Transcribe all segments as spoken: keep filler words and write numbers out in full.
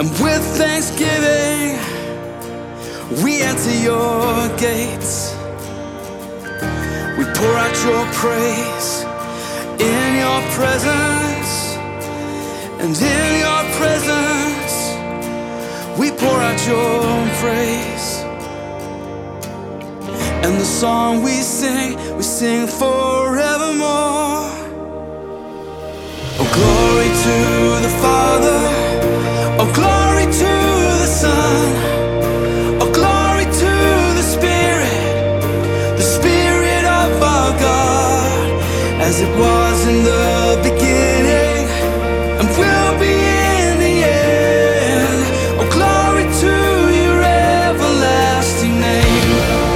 And with thanksgiving, we enter your gates. We pour out your praise in your presence. And in your presence, we pour out your praise. And the song we sing, we sing forevermore. Oh, glory to the Father. Oh, glory to the Son. Oh, glory to the Spirit, the Spirit of our God, as it was in the beginning and will be in the end. Oh, glory to your everlasting name.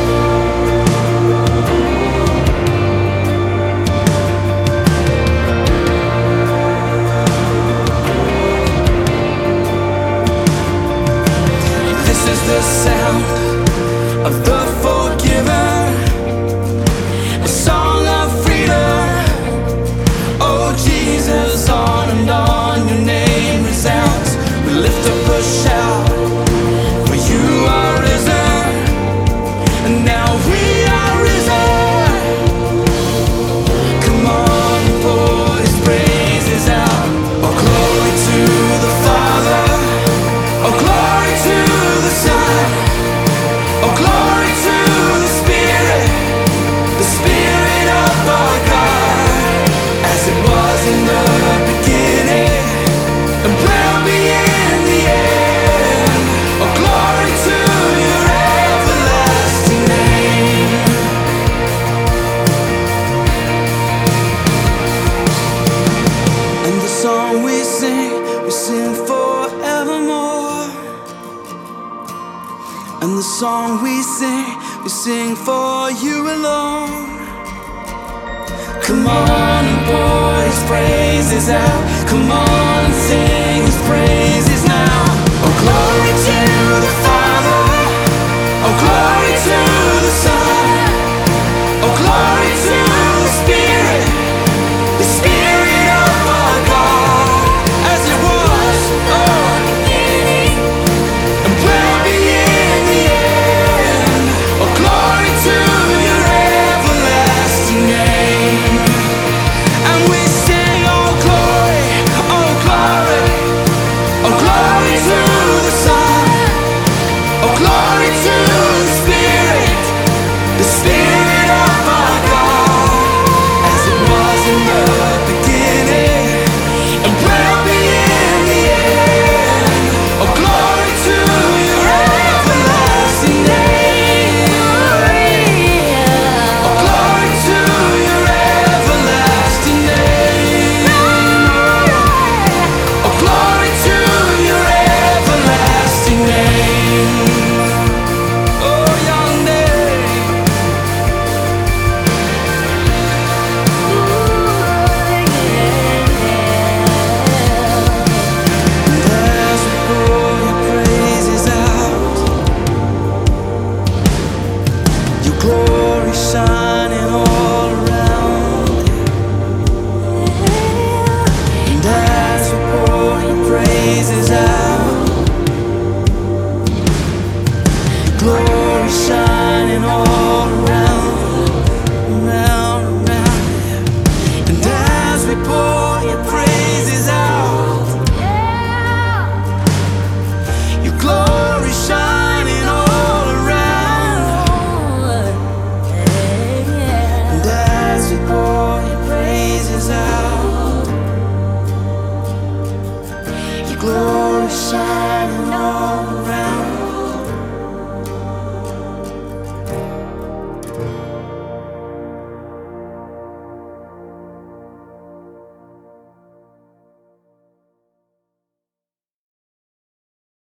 This is the sound of the forgiven, a song of freedom. Oh Jesus, on and on your name resounds. We lift up a shout, for you are risen, and now we are risen. Come on, pour his praises out. Oh, glory to the Father. Oh, glory to the Son. Oh, glory to the Spirit, the Spirit of our God, as it was in the beginning and will be in the end. Oh, glory to your everlasting name. And the song we sing, we sing forevermore. And the song we sing, we sing for you alone. Come on and pour his praises out. Come on and sing.